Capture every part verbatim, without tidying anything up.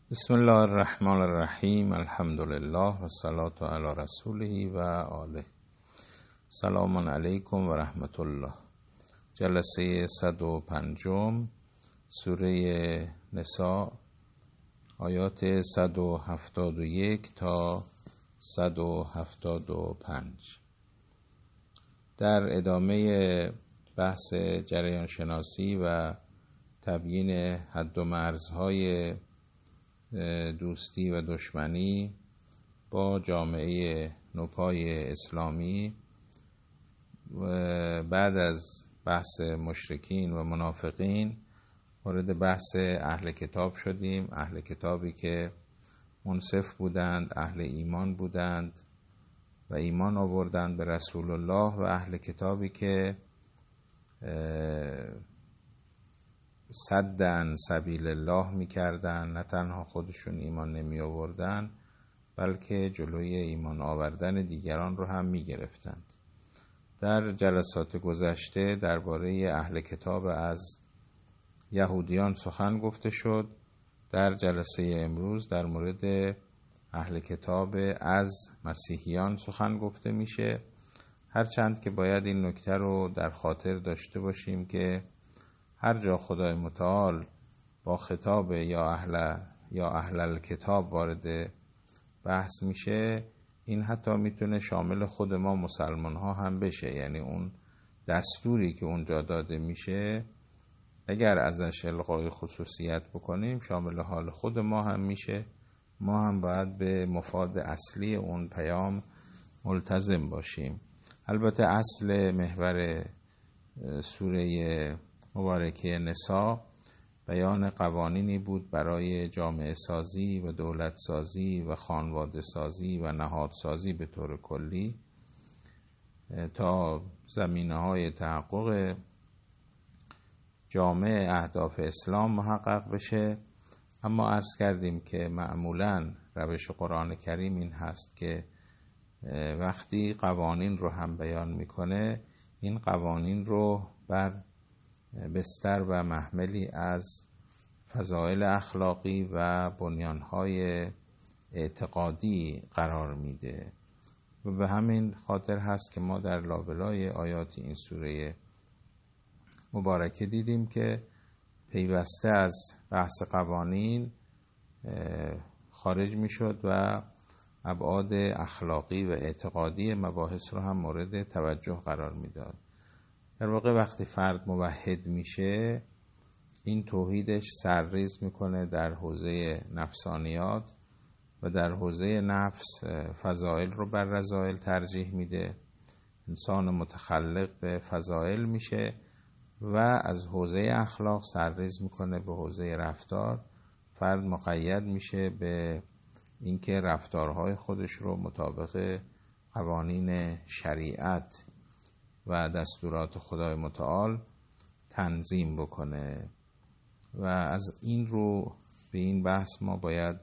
بسم الله الرحمن الرحیم. الحمد لله و الصلاة علی رسوله و آله. سلام علیکم و رحمت الله. جلسه صد و پنجم سوره نساء، آیات صد و هفتاد و یک تا صد و هفتاد و پنج. در ادامه بحث جریان شناسی و تبیین حد و مرزهای دوستی و دشمنی با جامعه نوپای اسلامی و بعد از بحث مشرکین و منافقین وارد بحث اهل کتاب شدیم. اهل کتابی که منصف بودند، اهل ایمان بودند و ایمان آوردند به رسول الله، و اهل کتابی که صدن سبیل الله میکردن، نه تنها خودشون ایمان نمی آوردن بلکه جلوی ایمان آوردن دیگران رو هم میگرفتند. در جلسات گذشته درباره اهل کتاب از یهودیان سخن گفته شد. در جلسه امروز در مورد اهل کتاب از مسیحیان سخن گفته میشه، هرچند که باید این نکته رو در خاطر داشته باشیم که هر جا خدای متعال با خطاب یا اهل یا اهل الکتاب وارد بحث میشه، این حتی میتونه شامل خود ما مسلمان ها هم بشه. یعنی اون دستوری که اونجا داده میشه اگر ازش الغای خصوصیت بکنیم شامل حال خود ما هم میشه. ما هم باید به مفاد اصلی اون پیام ملتزم باشیم. البته اصل محور سوره مبارکه نساء بیان قوانینی بود برای جامعه سازی و دولت سازی و خانواده سازی و نهاد سازی به طور کلی تا زمینه های تحقق جامعه اهداف اسلام محقق بشه. اما عرض کردیم که معمولاً روش قرآن کریم این هست که وقتی قوانین رو هم بیان میکنه، این قوانین رو بر بستر و محملی از فضائل اخلاقی و بنیانهای اعتقادی قرار میده و به همین خاطر هست که ما در لابلای آیات این سوره مبارکه دیدیم که پیوسته از بحث قوانین خارج میشد و ابعاد اخلاقی و اعتقادی مباحث رو هم مورد توجه قرار میداد. در واقع وقتی فرد موحد میشه، این توحیدش سرریز میکنه در حوزه نفسانیات و در حوزه نفس فضائل رو بر رذائل ترجیح میده. انسان متخلق به فضائل میشه و از حوزه اخلاق سرریز میکنه به حوزه رفتار. فرد مقید میشه به اینکه رفتارهای خودش رو مطابق قوانین شریعت و دستورات خدای متعال تنظیم بکنه. و از این رو به این بحث ما باید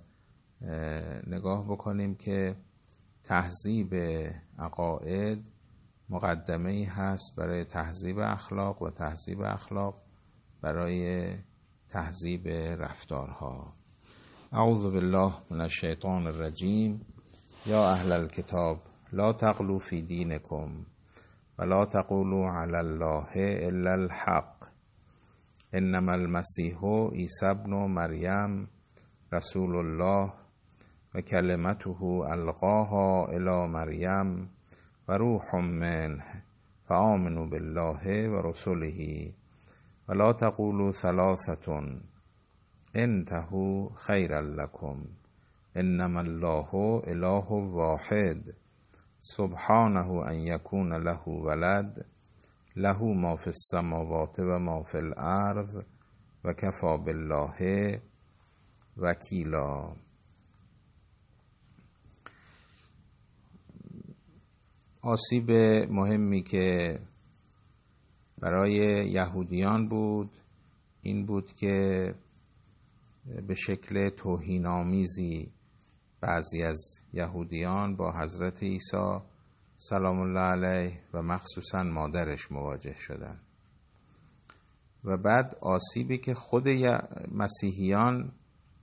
نگاه بکنیم که تهذیب عقاید مقدمه‌ای هست برای تهذیب اخلاق و تهذیب اخلاق برای تهذیب رفتارها. اعوذ بالله من الشیطان الرجیم. یا اهل الکتاب لا تغلوا فی دینکم ولا تقولوا علی الله الا الحق انما المسیح عیسی ابن مریم رسول الله و کلمته القاها الی مریم و روح منه فآمنوا بالله و رسله ولا تقولوا ثلاثة انتهوا خیرا لكم انما الله اله واحد سبحانه ان یکون له ولد له ما فی السماوات و ما فی الارض و کفی بالله وکیلا. آسیب مهمی که برای یهودیان بود این بود که به شکل توهین‌آمیزی بعضی از یهودیان با حضرت عیسی سلام الله علیه و مخصوصا مادرش مواجه شدند. و بعد آسیبی که خود مسیحیان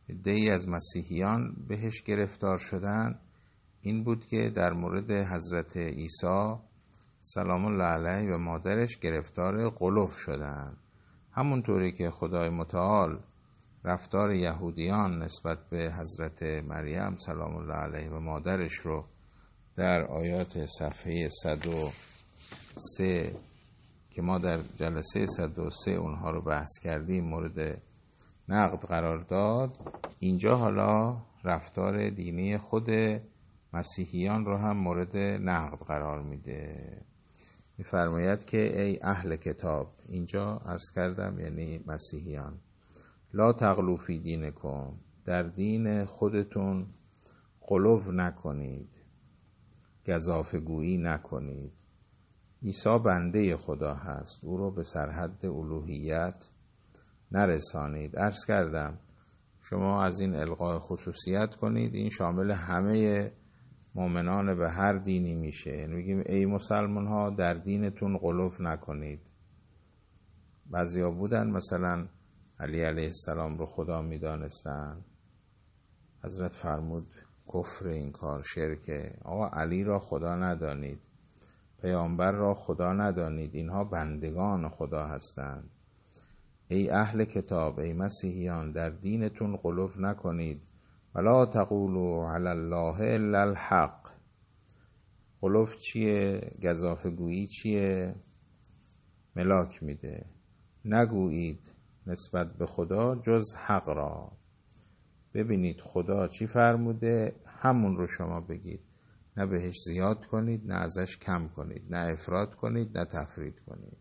عده‌ای از مسیحیان بهش گرفتار شدن این بود که در مورد حضرت عیسی سلام الله علیه و مادرش گرفتار غلو شدن. همونطوری که خدای متعال رفتار یهودیان نسبت به حضرت مریم سلام الله علیه و مادرش رو در آیات صفحه صد و سه که ما در جلسه صد و سه اونها رو بحث کردیم مورد نقد قرار داد، اینجا حالا رفتار دینی خود مسیحیان رو هم مورد نقد قرار میده. میفرماید که ای اهل کتاب، اینجا عرض کردم یعنی مسیحیان، لا تغلو فی دینکم، در دین خودتون غلو نکنید، گزافه گویی نکنید. عیسی بنده خدا هست، او رو به سرحد الوهیت نرسانید. عرض کردم شما از این القاء خصوصیت کنید، این شامل همه مؤمنان به هر دینی میشه. یعنی میگیم ای مسلمان ها در دینتون غلو نکنید. بعضیا بودن مثلا علی علیه السلام رو خدا میدانستن، حضرت فرمود کفر این کار شرکه. آقا علی را خدا ندانید، پیامبر را خدا ندانید، اینها بندگان خدا هستند. ای اهل کتاب، ای مسیحیان در دینتون غلو نکنید. ولا تقولوا علی الله الا الحق. غلو چیه؟ گزافه گویی چیه؟ ملاک میده. نگویید نسبت به خدا جز حق را. ببینید خدا چی فرموده همون رو شما بگید، نه بهش زیاد کنید نه ازش کم کنید، نه افراط کنید نه تفرید کنید.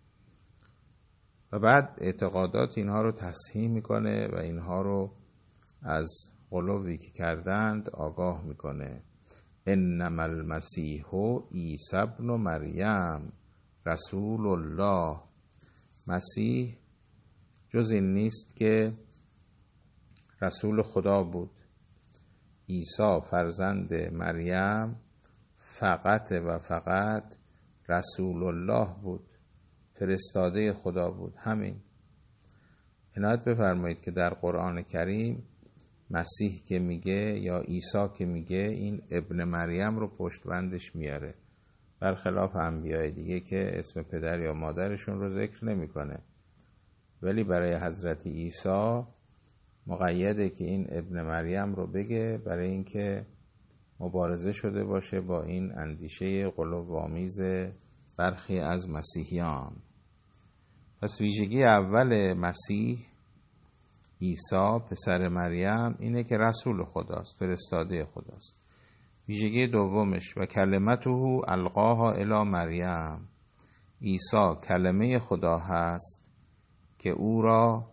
و بعد اعتقادات اینها رو تصحیح میکنه و اینها رو از غلوی که کردند آگاه میکنه. انما المسیح عیسی ابن مریم رسول الله. مسیح جز این نیست که رسول خدا بود. عیسی فرزند مریم فقط و فقط رسول الله بود، فرستاده خدا بود. همین. عنایت بفرمایید که در قرآن کریم مسیح که میگه یا عیسی که میگه این ابن مریم رو پشت بندش میاره، برخلاف انبیاء دیگه که اسم پدر یا مادرشون رو ذکر نمیکنه. ولی برای حضرت عیسی مقیده که این ابن مریم رو بگه، برای اینکه مبارزه شده باشه با این اندیشه غلوآمیز برخی از مسیحیان. پس ویژگی اول مسیح عیسی پسر مریم اینه که رسول خداست، فرستاده خداست. ویژگی دومش و کلمته القاها الی مریم. عیسی کلمه خدا هست که او را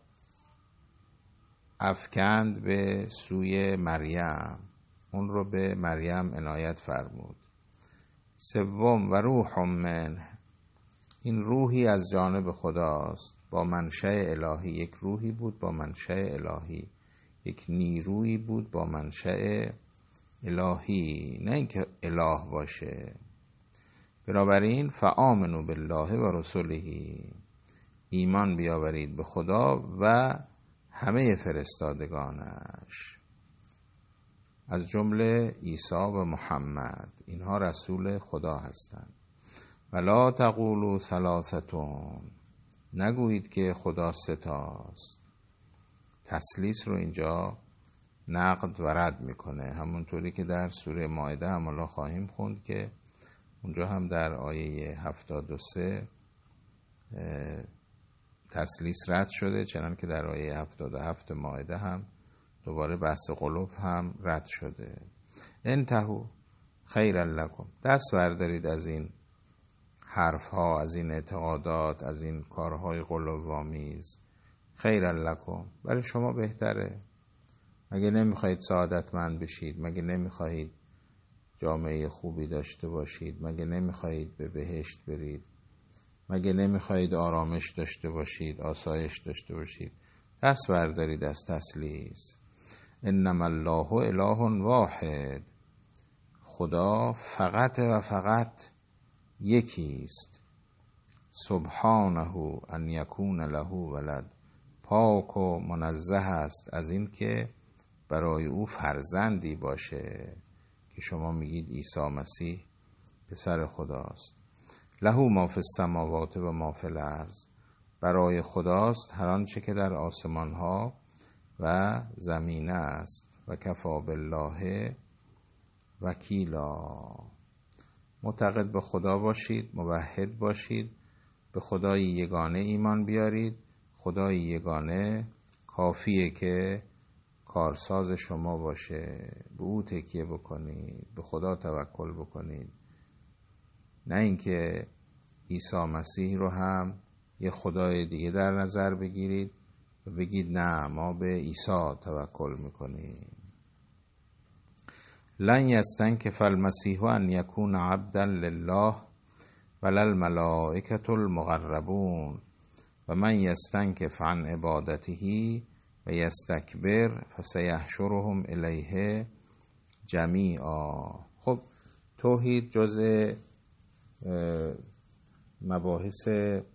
افکند به سوی مریم، اون رو به مریم عنایت فرمود. سوم و روح منه، این روحی از جانب خداست با منشأ الهی. یک روحی بود با منشأ الهی، یک نیرویی بود با منشأ الهی، نه اینکه اله باشه. بنابراین فآمنوا بالله و رسوله، ایمان بیاورید به خدا و همه فرستادگانش، از جمله عیسی و محمد، اینها رسول خدا هستند. ولا تقولوا ثلاثتون، نگویید که خدا ستاست. تثلیث رو اینجا نقد و رد میکنه، همونطوری که در سوره مائده هم الان خواهیم خوند که اونجا هم در آیه هفتاد و سه تثلیث رد شده، چنان که در آیه هفتاد و هفت مائده هم دوباره بحث غلو هم رد شده. انتهوا خیرا لکم، دست بردارید از این حرف ها، از این اعتقادات، از این کارهای غلوآمیز. خیرا لکم، برای شما بهتره. مگه نمیخواهید سعادتمند بشید؟ مگه نمیخواهید جامعه خوبی داشته باشید؟ مگه نمیخواهید به بهشت برید؟ مگه نمیخواهید آرامش داشته باشید، آسایش داشته باشید؟ دست بردارید از تثلیث. انما الله اله واحد، خدا فقط و فقط یکی است. سبحانه ان یکون له ولد، پاک و منزه است از این که برای او فرزندی باشه که شما میگید عیسی مسیح پسر خداست. له ما فی السماوات و ما فی الارض، برای خداست هر آنچه که در آسمان ها و زمین است. و کفی بالله وکیلا، معتقد به خدا باشید، موحد باشید، به خدای یگانه ایمان بیارید. خدای یگانه کافیه که کارساز شما باشه، به او تکیه بکنید، به خدا توکل بکنید، نه اینکه عیسی مسیح رو هم یه خدای دیگه در نظر بگیرید و بگید نه ما به عیسی توکل میکنیم. لن یستنکف المسیح ان یکون عبدا لله ولا الملائکة المقربون و من یستنکف عن عبادته و یستکبر فسیحشرهم الیه جمیعا. خب توحید جزء مباحث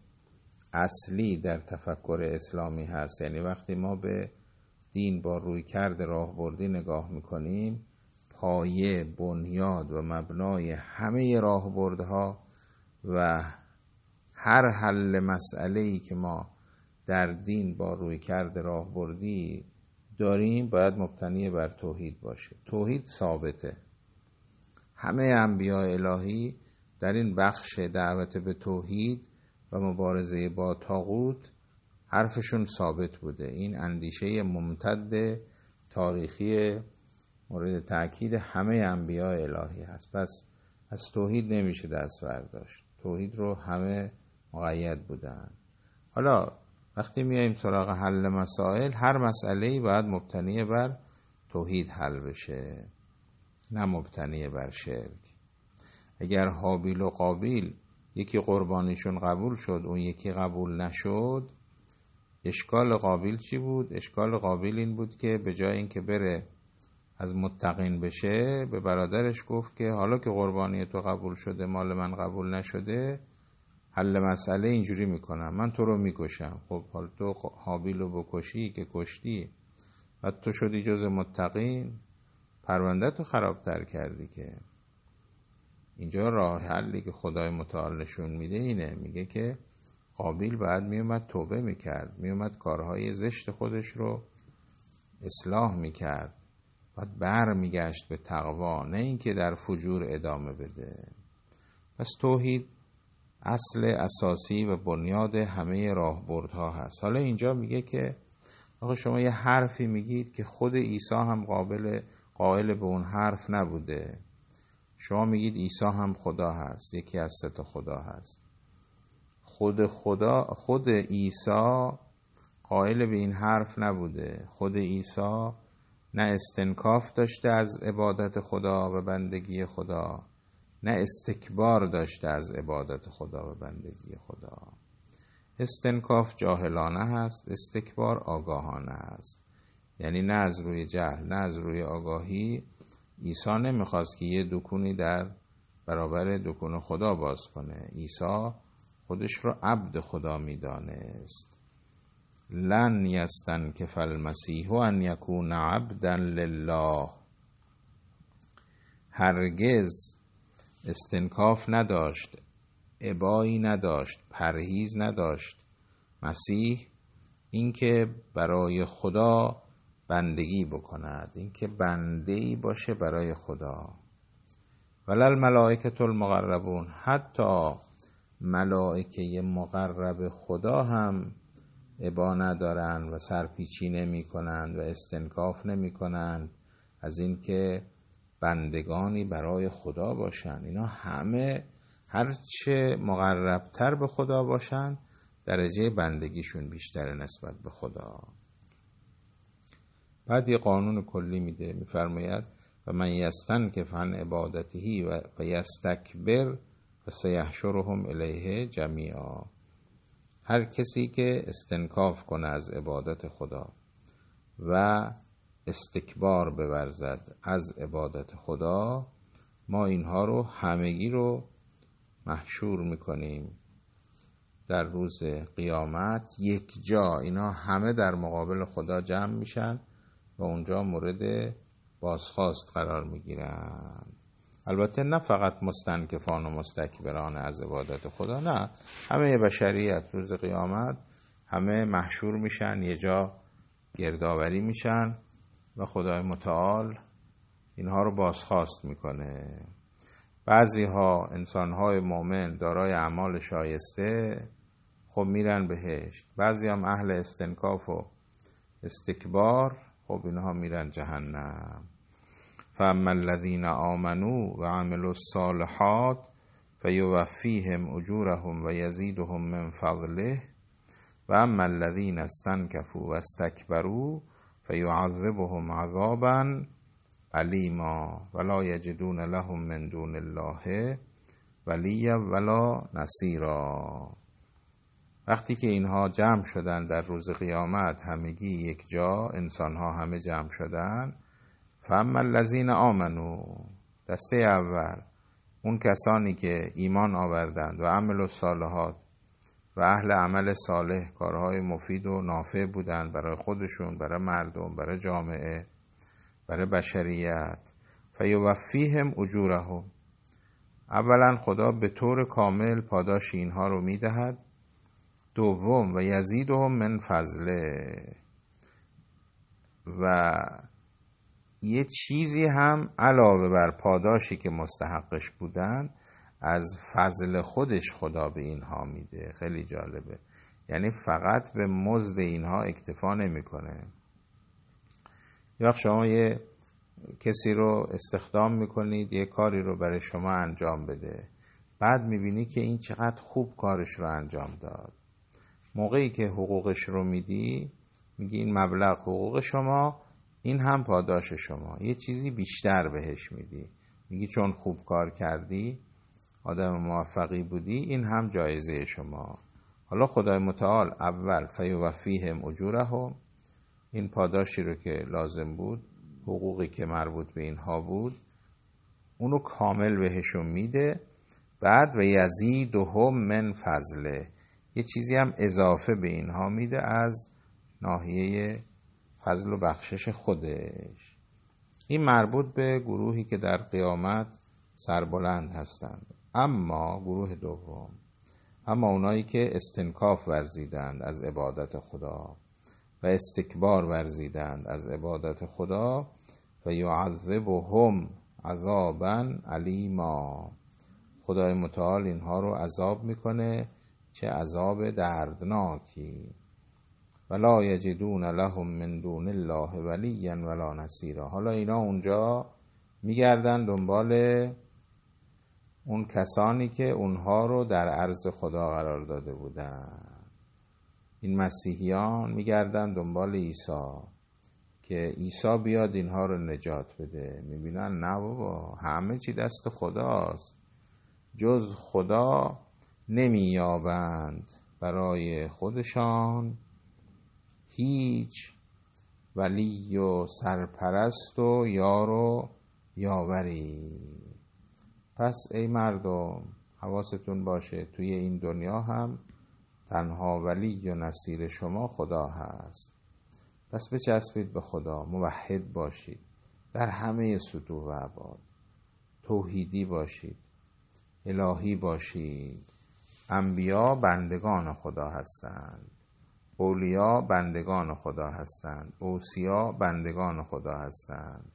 اصلی در تفکر اسلامی هست. یعنی وقتی ما به دین با رویکرد راهبردی نگاه میکنیم، پایه، بنیاد و مبنای همه راهبردها و هر حل مسئله‌ای که ما در دین با رویکرد راهبردی داریم باید مبتنی بر توحید باشه. توحید ثابته. همه انبیاء الهی در این بخش دعوت به توحید و مبارزه با طاغوت حرفشون ثابت بوده. این اندیشه ممتد تاریخی مورد تأکید همه انبیاء الهی هست. پس از توحید نمیشه دست برداشت. توحید رو همه مقید بودن. حالا وقتی میایم سراغ حل مسائل، هر مسئله‌ای باید مبتنی بر توحید حل بشه، نه مبتنی بر شرک. اگر هابیل و قابیل یکی قربانیشون قبول شد اون یکی قبول نشد، اشکال قابیل چی بود؟ اشکال قابیل این بود که به جای اینکه بره از متقین بشه، به برادرش گفت که حالا که قربانی تو قبول شده مال من قبول نشده، حل مسئله اینجوری میکنم، من تو رو میکشم. خب حالا تو هابیل رو بکشی که کشتی، بعد تو شدی جز متقین، پرونده تو خرابتر کردی. که اینجا راه حلی که خدای متعال نشون میده اینه، میگه که قابیل بعد میومد توبه میکرد، میومد کارهای زشت خودش رو اصلاح میکرد، بعد بر میگشت به تقوا، نه اینکه در فجور ادامه بده. پس توحید اصل اساسی و بنیاد همه راهبردها هست. حالا اینجا میگه که آقا شما یه حرفی میگید که خود عیسی هم قابل قائل به اون حرف نبوده. شما میگید عیسی هم خدا هست، یکی از سه تا خدا هست. خود خدا خود عیسی قائل به این حرف نبوده. خود عیسی نه استنکاف داشته از عبادت خدا و بندگی خدا، نه استکبار داشته از عبادت خدا و بندگی خدا. استنکاف جاهلانه هست، استکبار آگاهانه هست. یعنی نه از روی جهل نه از روی آگاهی عیسی نمیخواست که یه دکونی در برابر دکون خدا باز کنه. عیسی خودش رو عبد خدا میدانست. لن یستنکف المسیح ان یکون عبدا لله، هرگز استنکاف نداشت، ابایی نداشت، پرهیز نداشت مسیح اینکه برای خدا بندگی بکند، اینکه بنده‌ای باشه برای خدا. ولی الملائکة المقربون، حتی ملائکه مقرب خدا هم ابا ندارن و سرپیچی نمی کنند و استنکاف نمی کنند از اینکه بندگانی برای خدا باشن. اینا همه هرچه مقربتر به خدا باشن درجه بندگیشون بیشتر نسبت به خدا. بعد یه قانون کلی میده، میفرماید و من یستنکف عن عبادته و یستکبر فسیحشرهم الیه جمیعا. هر کسی که استنکاف کنه از عبادت خدا و استکبار بورزد از عبادت خدا، ما اینها رو همگی رو محشور میکنیم در روز قیامت یک جا. اینا همه در مقابل خدا جمع میشن و اونجا مورد بازخواست قرار میگیرند. البته نه فقط مستنکفان و مستکبران از عبادت خدا، نه، همه بشریت روز قیامت همه محشور میشن، یه جا گردآوری میشن و خدای متعال اینها رو بازخواست میکنه. بعضی ها، انسان های مؤمن دارای اعمال شایسته، خب میرن بهشت. بعضی هم اهل استنکاف و استکبار، خب اینها میرن جهنم. فاما الذین آمنوا و عملوا الصالحات فیوفیهم اجورهم و یزیدهم من فضله و اما الذین استنکفوا و استکبروا فیعذبهم عذابا علیما ولا یجدون لهم من دون الله ولیا ولا نصیرا. وقتی که اینها جمع شدن در روز قیامت، همگی یک جا، انسانها همه جمع شدن، فاما الذین آمنوا، دسته اول اون کسانی که ایمان آوردند و عملوا الصالحات و اهل عمل صالح، کارهای مفید و نافع بودند برای خودشون، برای مردم، برای جامعه، برای بشریت. فیوفیهم اجورهم، اولا خدا به طور کامل پاداش اینها رو میدهد. دوم و یزیدهم من فضله، و یه چیزی هم علاوه بر پاداشی که مستحقش بودن، از فضل خودش خدا به اینها میده. خیلی جالبه، یعنی فقط به مزد اینها اکتفا نمیکنه. یه وقت شما یه کسی رو استخدام میکنید یه کاری رو برای شما انجام بده، بعد میبینی که این چقدر خوب کارش رو انجام داد. موقعی که حقوقش رو میدی، میگی این مبلغ حقوق شما، این هم پاداش شما. یه چیزی بیشتر بهش میدی، میگی چون خوب کار کردی، آدم موفقی بودی، این هم جایزه شما. حالا خدای متعال اول فیوفیهم اجورهم، این پاداشی رو که لازم بود، حقوقی که مربوط به اینها بود، اونو کامل بهشون میده. بعد و یزیدهم من فضله، یه چیزی هم اضافه به اینها میده از ناحیه فضل و بخشش خودش. این مربوط به گروهی که در قیامت سربلند هستند. اما گروه دوم، اما اونایی که استنکاف ورزیدند از عبادت خدا و استکبار ورزیدند از عبادت خدا، و یعذبهم عذابا علیما، خدای متعال اینها رو عذاب میکنه، چه عذاب دردناکی. ولا یجدون لهم من دون الله ولیا ولا نصیرا. حالا اینا اونجا میگردن دنبال اون کسانی که اونها رو در عرض خدا قرار داده بودن. این مسیحیان میگردن دنبال عیسی که عیسی بیاد اینها رو نجات بده. میبینن نه بابا، همه چی دست خداست، جز خدا نمییابند برای خودشان هیچ ولی و سرپرست و یار و یاوری. پس ای مردم حواستون باشه، توی این دنیا هم تنها ولی و نصیر شما خدا هست. پس بچسبید به خدا، موحد باشید در همه سطوح و ابعاد، توحیدی باشید، الهی باشید. انبیا بندگان خدا هستند، اولیا بندگان خدا هستند، اوصیا بندگان خدا هستند.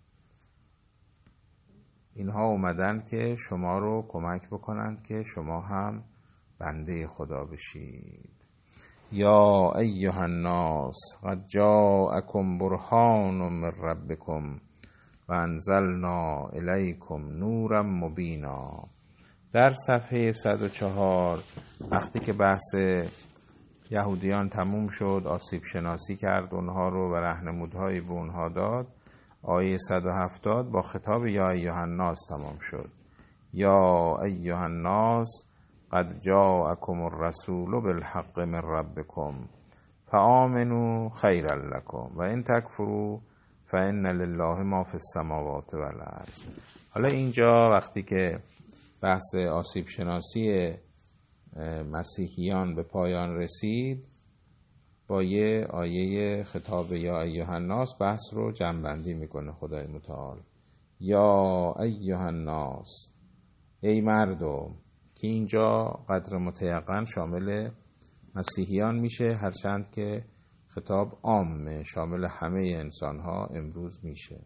اینها اومدن که شما رو کمک بکنند که شما هم بنده خدا بشید. یا ایها الناس قد جاءکم برهان من ربکم و انزلنا الیکم نورا مبینا. در صفحه صد و چهار وقتی که بحث یهودیان تموم شد، آسیب شناسی کرد اونها رو و راهنمودهایی به اونها داد، آیه صد و هفتاد با خطاب یا ایها الناس تمام شد. یا ایها الناس قد جاءکم الرسول بالحق من ربکم فآمنوا خیرا لکم و ان تکفروا فإن لله ما فی السماوات والارض. حالا اینجا وقتی که بحث آسیب شناسی مسیحیان به پایان رسید، با یه آیه خطاب یا ایها الناس بحث رو جمع‌بندی میکنه خدای متعال. یا ایها الناس، ای مردم، که اینجا قدر متیقن شامل مسیحیان میشه، هرچند که خطاب عامه، شامل همه انسان ها امروز میشه.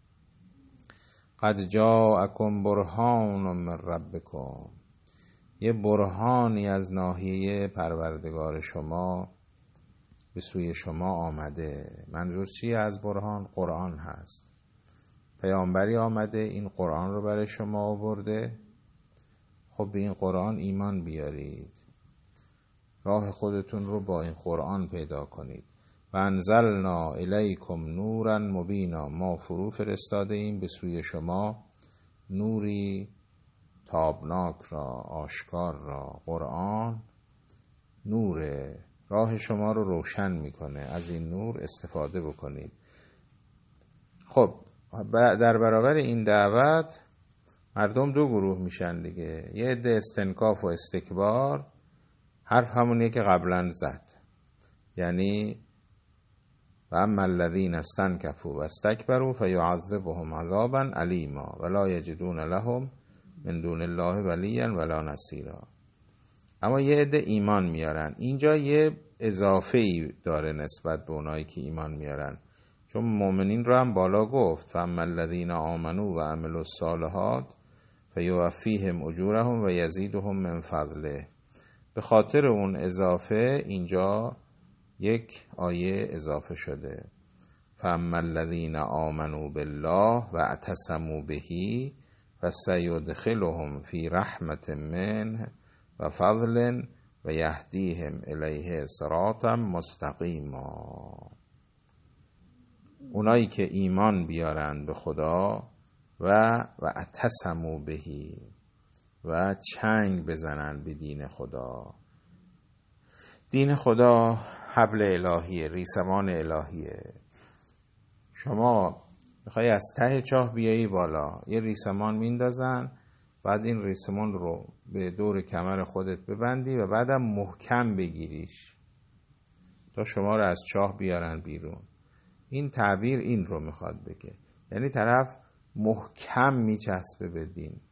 قد جاءکم برهان من ربکم، یه برهانی از ناحیه پروردگار شما به سوی شما آمده. منظور چیه از برهان؟ قرآن هست. پیامبری آمده این قرآن رو برای شما آورده. خب به این قرآن ایمان بیارید، راه خودتون رو با این قرآن پیدا کنید. و انزلنا الیکم نورا مبینا، ما فرو فرستاده ایم به سوی شما نوری تابناک را، آشکار را. قرآن نوره، راه شما رو روشن میکنه، از این نور استفاده بکنید. خب در برابر این دعوت مردم دو گروه میشن دیگه. یه عده استنکاف و استکبار، حرف همونیه که قبلا زد، یعنی و اما الذین استنکفوا و استکبروا فیعذبهم عذابا علیما ولا یجدون لهم من دون الله ولیا ولا نصیرا. اما یه عده ایمان میارن. اینجا یه اضافه‌ای داره نسبت به اونایی که ایمان میارن، چون مؤمنین رو هم بالا گفت فاما الذین آمنوا و عملوا الصالحات فیوفیهم اجورهم و یزیدهم من فضله. به خاطر اون اضافه اینجا یک آیه اضافه شده. فاما الذین آمنوا بالله و اعتصموا به و سیدخلهم فی رحمت منه و فضل و یهدیهم الیه صراطا مستقیما. اونایی که ایمان بیارن به خدا و و اعتصموا بهی و چنگ بزنن به دین خدا. دین خدا حبل الهیه، ریسمان الهیه. شما میخوای از ته چاه بیایی بالا، یه ریسمان میندازن، بعد این ریسمان رو به دور کمر خودت ببندی و بعدم محکم بگیریش تا شما رو از چاه بیارن بیرون. این تعبیر این رو میخواد بگه، یعنی طرف محکم میچسبه به دین،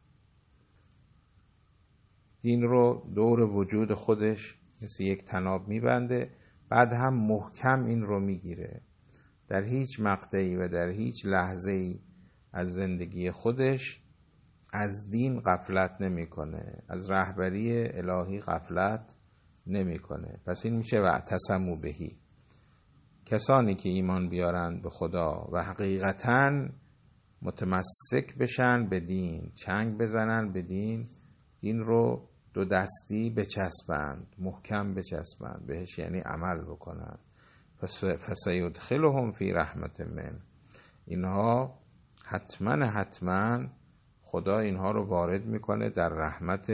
دین رو دور وجود خودش مثل یک طناب میبنده، بعد هم محکم این رو میگیره. در هیچ مقطعی و در هیچ لحظه‌ای از زندگی خودش از دین غفلت نمیکنه، از رهبری الهی غفلت نمیکنه. پس این میشه و اعتصموا بهی. کسانی که ایمان بیارند به خدا و حقیقتاً متمسک بشن به دین، چنگ بزنن به دین، دین رو دو دستی بچسبند، محکم بچسبند بهش، یعنی عمل بکنن. فسیدخلهم فی رحمت من، اینها حتما حتما خدا اینها رو وارد میکنه در رحمت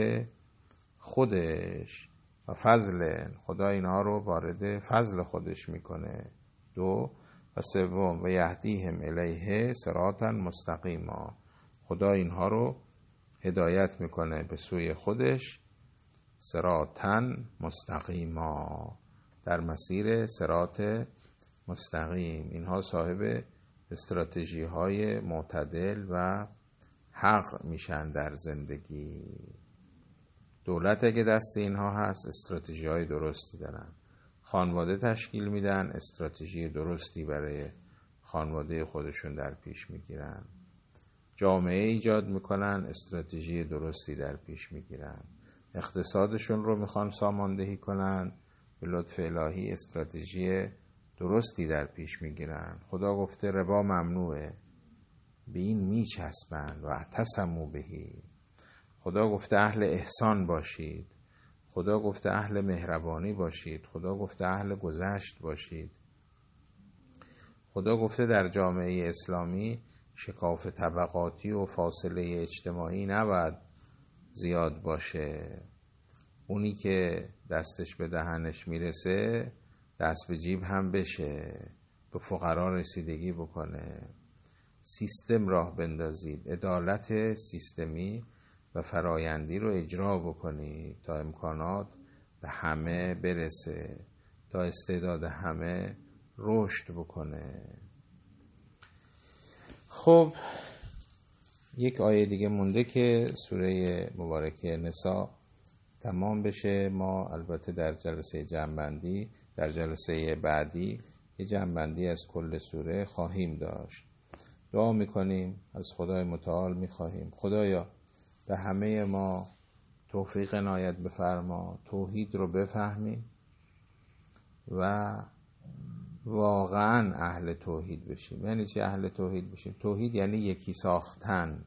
خودش و فضل، خدا اینها رو وارد فضل خودش میکنه. دو و سوم و یهدیهم الیه صراطا مستقیما، خدا اینها رو هدایت میکنه به سوی خودش صراطا مستقیما، در مسیر صراط مستقیم. اینها صاحب استراتژی های معتدل و حق میشن در زندگی. دولت اگه دست اینها هست استراتژی های درستی دارن، خانواده تشکیل میدن، استراتژی درستی برای خانواده خودشون در پیش میگیرن، جامعه ایجاد میکنن، استراتژی درستی در پیش میگیرن، اقتصادشون رو میخوان ساماندهی کنن، به لطف الهی استراتژی درستی در پیش میگیرن. خدا گفته ربا ممنوعه، به این میچسبند و اعتصموا بهی. خدا گفته اهل احسان باشید، خدا گفته اهل مهربانی باشید، خدا گفته اهل گذشت باشید. خدا گفته در جامعه اسلامی شکاف طبقاتی و فاصله اجتماعی نباید زیاد باشه. اونی که دستش به دهنش میرسه دست به جیب هم بشه، به فقرا رسیدگی بکنه. سیستم راه بندازید، عدالت سیستمی و فرایندی رو اجرا بکنید تا امکانات به همه برسه، تا تا استعداد همه رشد بکنه. خب یک آیه دیگه مونده که سوره مبارکه نساء تمام بشه. ما البته در جلسه جمع‌بندی در جلسه بعدی یه جمع‌بندی از کل سوره خواهیم داشت. دعا میکنیم، از خدای متعال میخواهیم خدایا به همه ما توفیق عنایت بفرما، توحید رو بفهمیم و واقعا اهل توحید بشیم. یعنی چی اهل توحید بشیم؟ توحید یعنی یکی ساختن،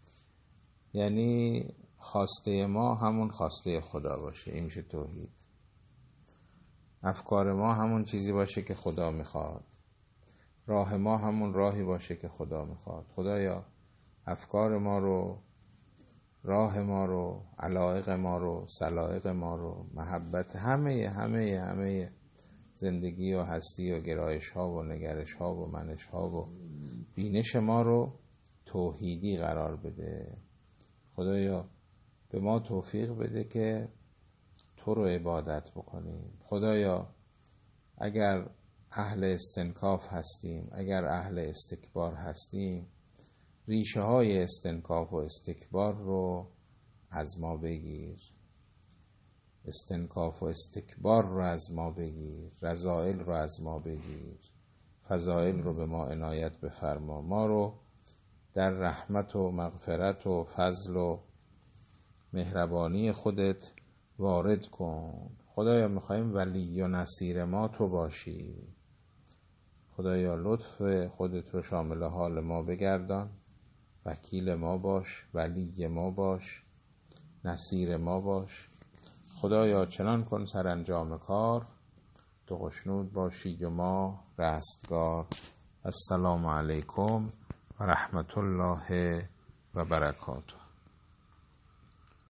یعنی خواسته ما همون خواسته خدا باشه، این میشه توحید. افکار ما همون چیزی باشه که خدا میخواد، راه ما همون راهی باشه که خدا میخواد. خدایا افکار ما رو، راه ما رو، علایق ما رو، سلایق ما رو، محبت، همه همه همه زندگی و هستی و گرایش ها و نگرش ها و منش ها و بینش ما رو توحیدی قرار بده. خدایا به ما توفیق بده که تو رو عبادت بکنیم. خدایا اگر اهل استنکاف هستیم، اگر اهل استکبار هستیم، ریشه های استنکاف و استکبار رو از ما بگیر، استنکاف و استکبار رو از ما بگیر، رذائل رو از ما بگیر، فضائل رو به ما عنایت بفرما. ما رو در رحمت و مغفرت و فضل و مهربانی خودت وارد کن. خدایا میخواییم ولی و نصیر ما تو باشی. خدایا لطف خودت رو شامل حال ما بگردان، وکیل ما باش، ولی ما باش، نصیر ما باش. خدایا چنان کن سرانجام کار تو خوشنود باشی و ما رستگار. السلام علیکم و رحمت الله و برکاته.